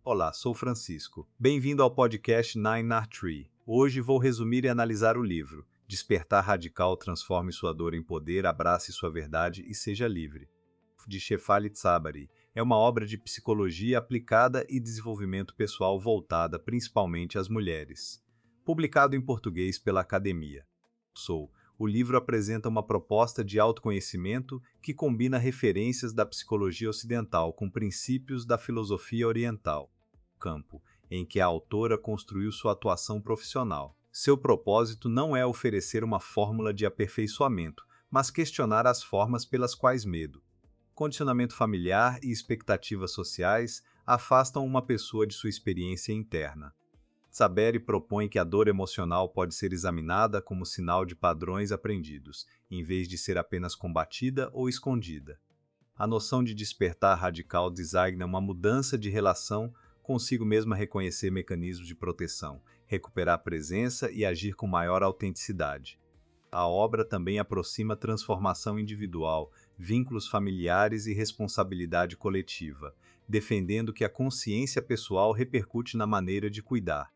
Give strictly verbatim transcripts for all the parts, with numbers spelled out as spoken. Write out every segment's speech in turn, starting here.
Olá, sou Francisco. Bem-vindo ao podcast Nine Art Tree. Hoje vou resumir e analisar o livro Despertar Radical, Transforme Sua Dor em Poder, Abrace Sua Verdade e Seja Livre, de Shefali Tsabary. É uma obra de psicologia aplicada e desenvolvimento pessoal voltada principalmente às mulheres. Publicado em português pela Academia. Sou. O livro apresenta uma proposta de autoconhecimento que combina referências da psicologia ocidental com princípios da filosofia oriental. Campo em que a autora construiu sua atuação profissional. Seu propósito não é oferecer uma fórmula de aperfeiçoamento, mas questionar as formas pelas quais medo, condicionamento familiar e expectativas sociais afastam uma pessoa de sua experiência interna. Tsabary propõe que a dor emocional pode ser examinada como sinal de padrões aprendidos, em vez de ser apenas combatida ou escondida. A noção de despertar radical designa uma mudança de relação consigo mesma, reconhecer mecanismos de proteção, recuperar a presença e agir com maior autenticidade. A obra também aproxima transformação individual, vínculos familiares e responsabilidade coletiva, defendendo que a consciência pessoal repercute na maneira de cuidar,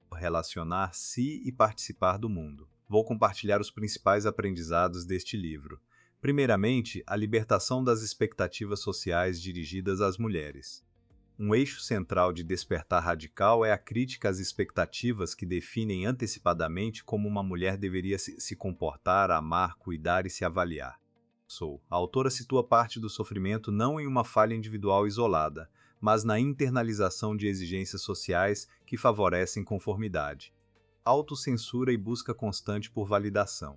relacionar-se e participar do mundo. Vou compartilhar os principais aprendizados deste livro. Primeiramente, a libertação das expectativas sociais dirigidas às mulheres. Um eixo central de Despertar Radical é a crítica às expectativas que definem antecipadamente como uma mulher deveria se comportar, amar, cuidar e se avaliar. Sou. A autora situa parte do sofrimento não em uma falha individual isolada, mas na internalização de exigências sociais que favorecem conformidade, autocensura e busca constante por validação.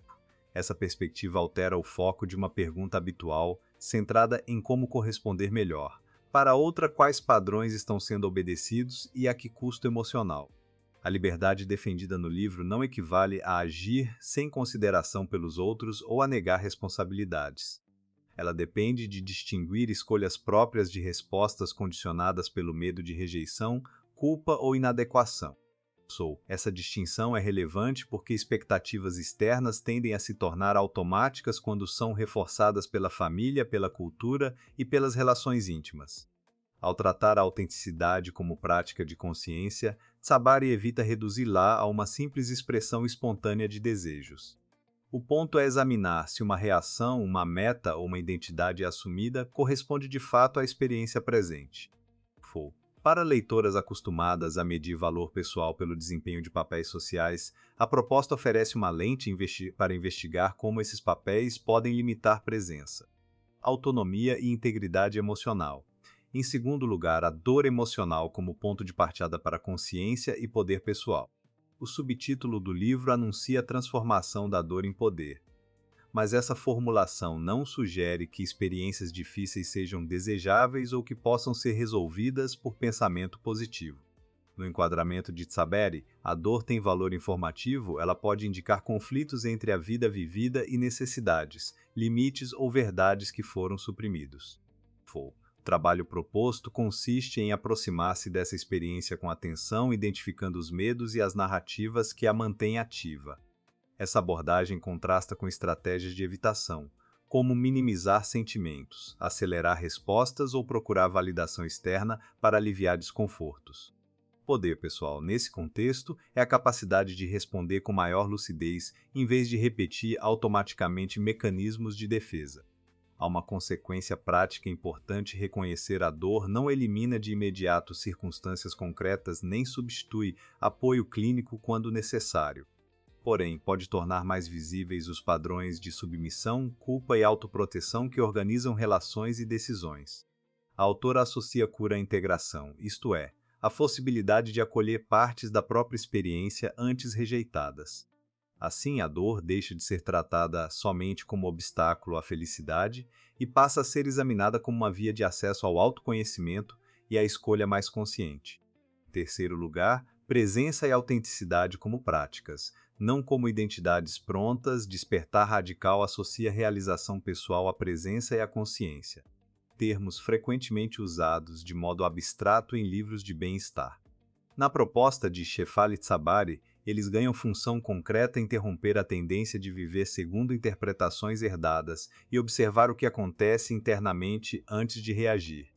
Essa perspectiva altera o foco de uma pergunta habitual, centrada em como corresponder melhor. Para outra, quais padrões estão sendo obedecidos e a que custo emocional? A liberdade defendida no livro não equivale a agir sem consideração pelos outros ou a negar responsabilidades. Ela depende de distinguir escolhas próprias de respostas condicionadas pelo medo de rejeição, culpa ou inadequação. Sou. Essa distinção é relevante porque expectativas externas tendem a se tornar automáticas quando são reforçadas pela família, pela cultura e pelas relações íntimas. Ao tratar a autenticidade como prática de consciência, Tsabary evita reduzi-la a uma simples expressão espontânea de desejos. O ponto é examinar se uma reação, uma meta ou uma identidade assumida corresponde de fato à experiência presente. Fou. Para leitoras acostumadas a medir valor pessoal pelo desempenho de papéis sociais, a proposta oferece uma lente investi- para investigar como esses papéis podem limitar presença, autonomia e integridade emocional. Em segundo lugar, a dor emocional como ponto de partida para consciência e poder pessoal. O subtítulo do livro anuncia a transformação da dor em poder. Mas essa formulação não sugere que experiências difíceis sejam desejáveis ou que possam ser resolvidas por pensamento positivo. No enquadramento de Tsabary, a dor tem valor informativo, ela pode indicar conflitos entre a vida vivida e necessidades, limites ou verdades que foram suprimidos. O trabalho proposto consiste em aproximar-se dessa experiência com atenção, identificando os medos e as narrativas que a mantêm ativa. Essa abordagem contrasta com estratégias de evitação, como minimizar sentimentos, acelerar respostas ou procurar validação externa para aliviar desconfortos. Poder pessoal, nesse contexto, é a capacidade de responder com maior lucidez em vez de repetir automaticamente mecanismos de defesa. Há uma consequência prática importante: reconhecer a dor não elimina de imediato circunstâncias concretas nem substitui apoio clínico quando necessário. Porém, pode tornar mais visíveis os padrões de submissão, culpa e autoproteção que organizam relações e decisões. A autora associa cura à integração, isto é, a possibilidade de acolher partes da própria experiência antes rejeitadas. Assim, a dor deixa de ser tratada somente como obstáculo à felicidade e passa a ser examinada como uma via de acesso ao autoconhecimento e à escolha mais consciente. Em terceiro lugar, presença e autenticidade como práticas, não como identidades prontas. Despertar radical associa realização pessoal à presença e à consciência, termos frequentemente usados de modo abstrato em livros de bem-estar. Na proposta de Shefali Tsabary, eles ganham função concreta: interromper a tendência de viver segundo interpretações herdadas e observar o que acontece internamente antes de reagir.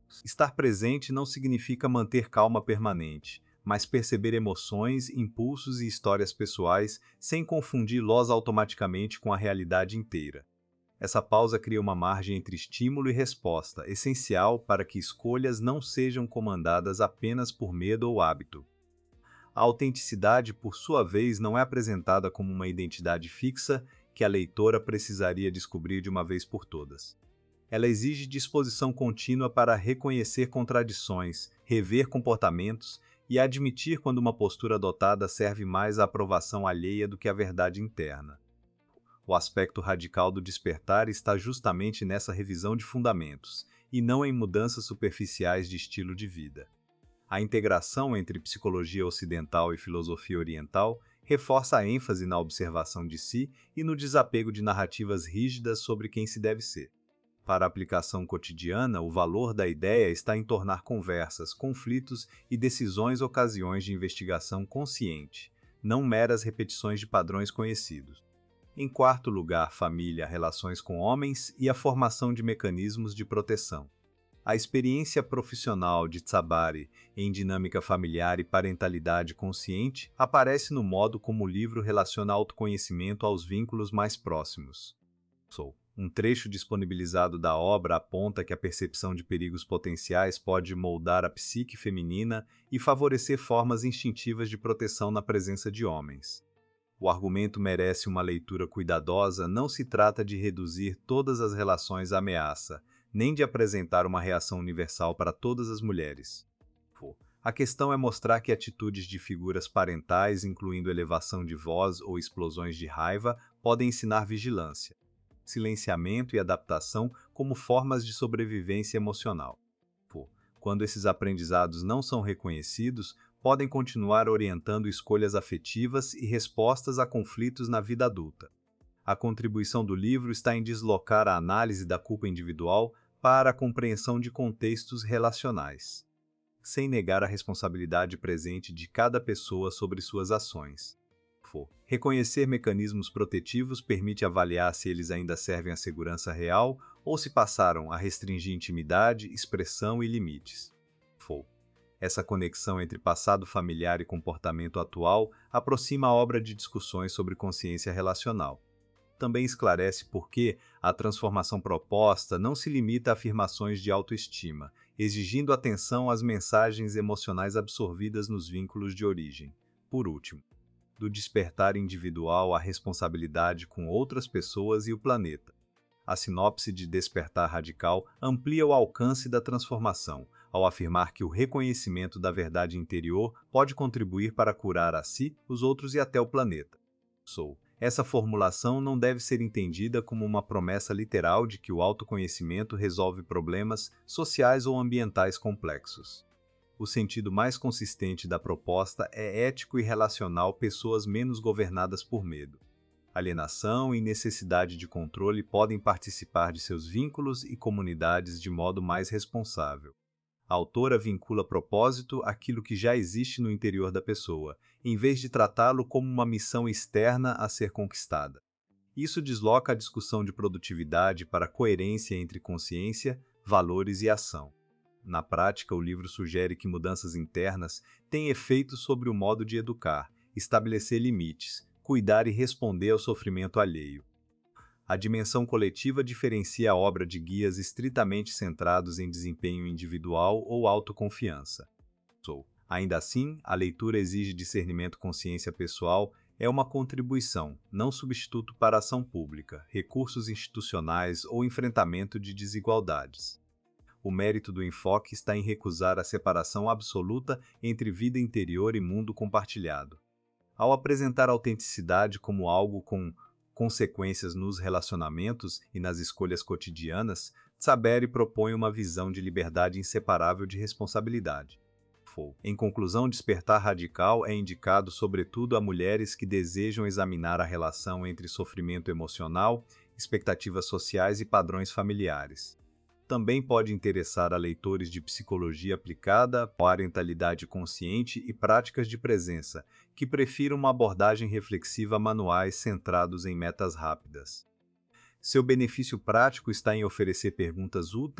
Estar presente não significa manter calma permanente, mas perceber emoções, impulsos e histórias pessoais sem confundi-los automaticamente com a realidade inteira. Essa pausa cria uma margem entre estímulo e resposta, essencial para que escolhas não sejam comandadas apenas por medo ou hábito. A autenticidade, por sua vez, não é apresentada como uma identidade fixa que a leitora precisaria descobrir de uma vez por todas. Ela exige disposição contínua para reconhecer contradições, rever comportamentos e admitir quando uma postura adotada serve mais à aprovação alheia do que à verdade interna. O aspecto radical do despertar está justamente nessa revisão de fundamentos, e não em mudanças superficiais de estilo de vida. A integração entre psicologia ocidental e filosofia oriental reforça a ênfase na observação de si e no desapego de narrativas rígidas sobre quem se deve ser. Para a aplicação cotidiana, o valor da ideia está em tornar conversas, conflitos e decisões ocasiões de investigação consciente, não meras repetições de padrões conhecidos. Em quarto lugar, família, relações com homens e a formação de mecanismos de proteção. A experiência profissional de Tzabari em dinâmica familiar e parentalidade consciente aparece no modo como o livro relaciona autoconhecimento aos vínculos mais próximos. Sou. Um trecho disponibilizado da obra aponta que a percepção de perigos potenciais pode moldar a psique feminina e favorecer formas instintivas de proteção na presença de homens. O argumento merece uma leitura cuidadosa, não se trata de reduzir todas as relações à ameaça, nem de apresentar uma reação universal para todas as mulheres. A questão é mostrar que atitudes de figuras parentais, incluindo elevação de voz ou explosões de raiva, podem ensinar vigilância, silenciamento e adaptação como formas de sobrevivência emocional. Quando esses aprendizados não são reconhecidos, podem continuar orientando escolhas afetivas e respostas a conflitos na vida adulta. A contribuição do livro está em deslocar a análise da culpa individual para a compreensão de contextos relacionais, sem negar a responsabilidade presente de cada pessoa sobre suas ações. Reconhecer mecanismos protetivos permite avaliar se eles ainda servem à segurança real ou se passaram a restringir intimidade, expressão e limites. Essa conexão entre passado familiar e comportamento atual aproxima a obra de discussões sobre consciência relacional. Também esclarece por que a transformação proposta não se limita a afirmações de autoestima, exigindo atenção às mensagens emocionais absorvidas nos vínculos de origem. Por último, do despertar individual à responsabilidade com outras pessoas e o planeta. A sinopse de Despertar Radical amplia o alcance da transformação, ao afirmar que o reconhecimento da verdade interior pode contribuir para curar a si, os outros e até o planeta. Sou. Essa formulação não deve ser entendida como uma promessa literal de que o autoconhecimento resolve problemas sociais ou ambientais complexos. O sentido mais consistente da proposta é ético e relacional pessoas menos governadas por medo. Alienação e necessidade de controle podem participar de seus vínculos e comunidades de modo mais responsável. A autora vincula propósito àquilo que já existe no interior da pessoa, em vez de tratá-lo como uma missão externa a ser conquistada. Isso desloca a discussão de produtividade para a coerência entre consciência, valores e ação. Na prática, o livro sugere que mudanças internas têm efeitos sobre o modo de educar, estabelecer limites, cuidar e responder ao sofrimento alheio. A dimensão coletiva diferencia a obra de guias estritamente centrados em desempenho individual ou autoconfiança. Ainda assim, a leitura exige discernimento consciência pessoal, é uma contribuição, não substituto para a ação pública, recursos institucionais ou enfrentamento de desigualdades. O mérito do enfoque está em recusar a separação absoluta entre vida interior e mundo compartilhado. Ao apresentar a autenticidade como algo com consequências nos relacionamentos e nas escolhas cotidianas, Tzaberi propõe uma visão de liberdade inseparável de responsabilidade. Em conclusão, Despertar Radical é indicado sobretudo a mulheres que desejam examinar a relação entre sofrimento emocional, expectativas sociais e padrões familiares. Também pode interessar a leitores de psicologia aplicada, parentalidade consciente e práticas de presença, que prefiram uma abordagem reflexiva a manuais centrados em metas rápidas. Seu benefício prático está em oferecer perguntas úteis,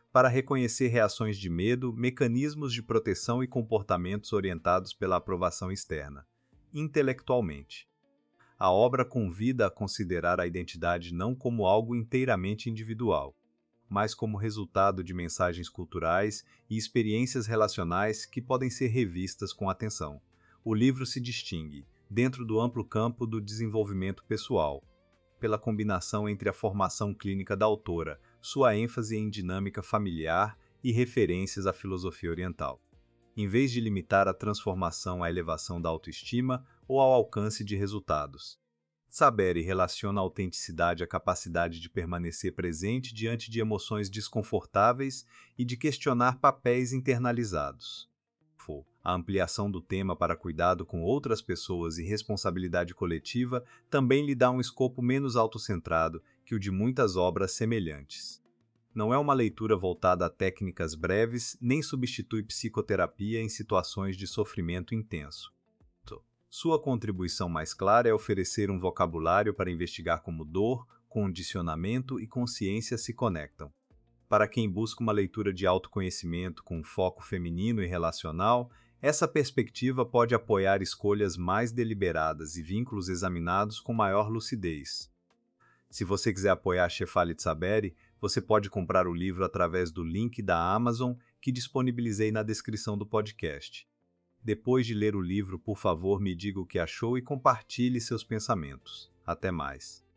para reconhecer reações de medo, mecanismos de proteção e comportamentos orientados pela aprovação externa, intelectualmente. A obra convida a considerar a identidade não como algo inteiramente individual, mas como resultado de mensagens culturais e experiências relacionais que podem ser revistas com atenção. O livro se distingue, dentro do amplo campo do desenvolvimento pessoal, pela combinação entre a formação clínica da autora, sua ênfase em dinâmica familiar e referências à filosofia oriental, em vez de limitar a transformação à elevação da autoestima ou ao alcance de resultados. Saberi relaciona a autenticidade à capacidade de permanecer presente diante de emoções desconfortáveis e de questionar papéis internalizados. A ampliação do tema para cuidado com outras pessoas e responsabilidade coletiva também lhe dá um escopo menos autocentrado que o de muitas obras semelhantes. Não é uma leitura voltada a técnicas breves, nem substitui psicoterapia em situações de sofrimento intenso. Sua contribuição mais clara é oferecer um vocabulário para investigar como dor, condicionamento e consciência se conectam. Para quem busca uma leitura de autoconhecimento com um foco feminino e relacional, essa perspectiva pode apoiar escolhas mais deliberadas e vínculos examinados com maior lucidez. Se você quiser apoiar Shefali Tsaberi, você pode comprar o livro através do link da Amazon que disponibilizei na descrição do podcast. Depois de ler o livro, por favor, me diga o que achou e compartilhe seus pensamentos. Até mais.